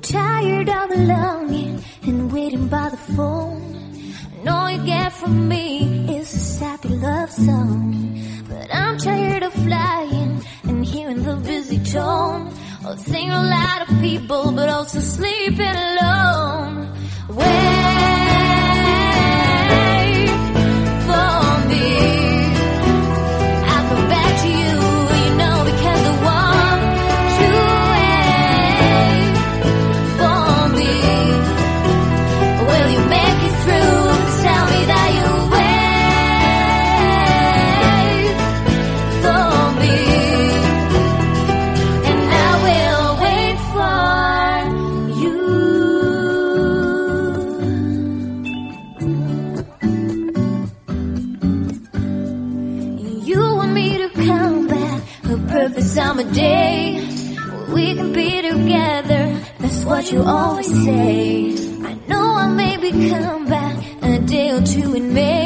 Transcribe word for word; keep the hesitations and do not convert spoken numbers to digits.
tired of longing and waiting by the phone. And all you get from me is this happy love song. But I'm tired of flying and hearing the busy tone of seeing a lot of people but also sleeping alone. Wait for me, I'll come back to you, you know, because I want to. Wait for me, will you make it through? Tell me that you wait for me, and I will wait for you. You want me to come back a perfect summer day, we can be together, that's what you always say. I know I maybe come back a day or two in May.